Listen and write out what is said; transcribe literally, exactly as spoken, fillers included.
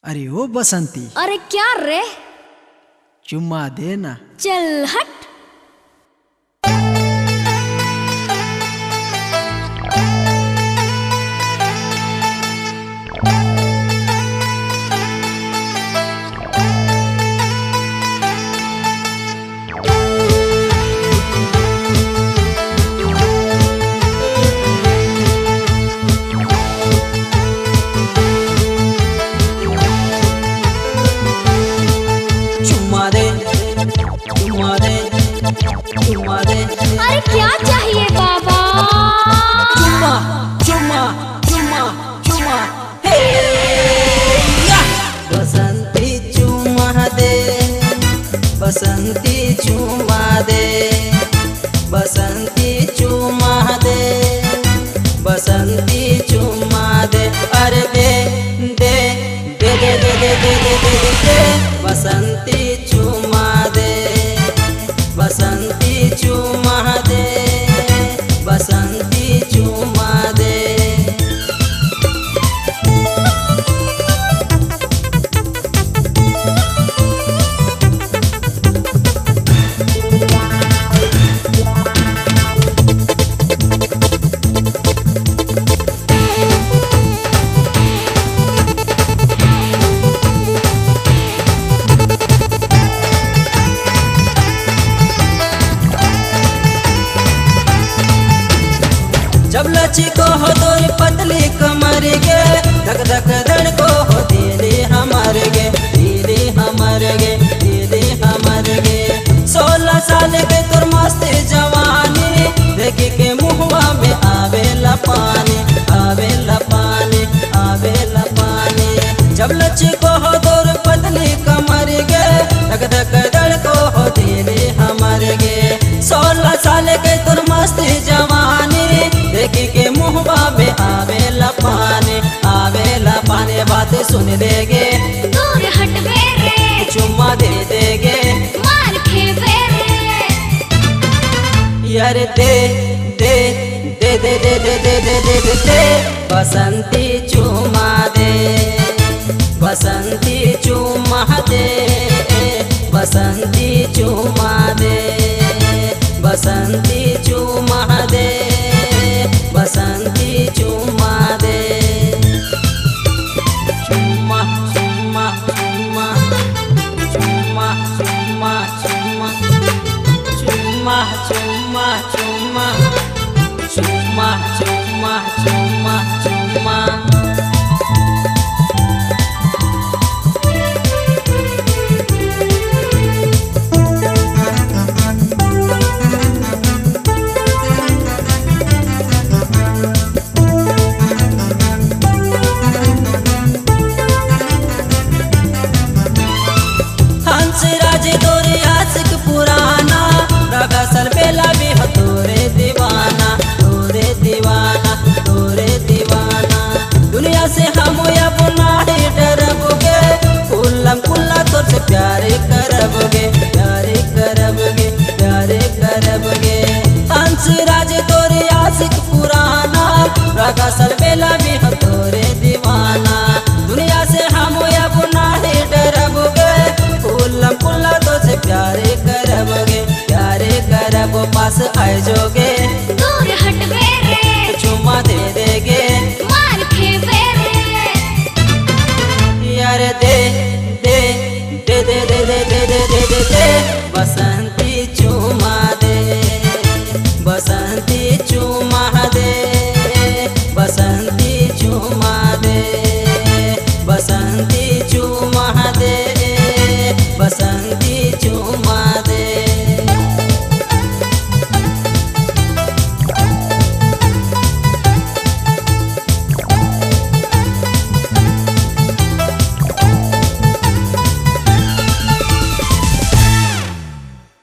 अरे ओ बसंती, अरे क्या रे? चुम्मा देना। चल हट। अरे क्या चाहिए बाबा? चुम्मा चुम्मा चुम्मा चुम्मा हे या बसंती चुम्मा दे, बसंती चुम्मा दे, बसंती चुम्मा दे, बसंती चुम्मा दे। अरे दे दे दे दे दे दे दे दे दे दे दे बसंती चुम्मा दे, बसंती चुम्मा दे, बसंती चुम्मा दे। जब लची को हो तोरी पतली कमर गे, धक धक धड़ को हो दिली हमर गे, दिली हमर गे, दिली हमर गे। सोलह साल के तोर मस्त जवानी, देखी के मुहवा में आवेला पानी, आवेला पानी, आवेला पानी। जब लची को हो तोर पतली कमर गे, धक धक धड़ को हो दिली हमर गे। सोलह साल के तोर मस्त जवानी, देखी के मुहबा में आवेला पानी, आवेला पानी। बात सुन लेगे, दूर हट बे रे, चुम्मा दे देगे, मार खे बे रे। यार दे दे दे दे दे दे दे दे दे दे दे बसंती चुम्मा दे, बसंती चुम्मा दे, बसंती चुम्मा दे, बसंती चुम्मा दे, बसंती चुम्मा दे। चुम्मा चुम्मा चुम्मा चुम्मा चुम्मा चुम्मा चुम्मा चुम्मा चुम्मा चुम्मा चुम्मा चुम्मा चुम्मा। प्यारे करबगे, प्यारे करबगे, प्यारे करबगे। हंस राज तोरे आशिक पुराना, रागा सरबेला भी हो तोरे दीवाना। दुनिया से हम अपना ही डरबगे, फूलम फूला तो से प्यारे करबगे, प्यारे करब। पास आए जोगे, दूर हट बे रे, चुम्मा दे देगे, मार खे बे रे। यार दे दे दे दे दे दे दे दे दे दे दे बसंती चुम्मा दे, बसंती चुम्मा दे, बसंती चुम्मा दे, बसंती चुम्मा दे, बसंती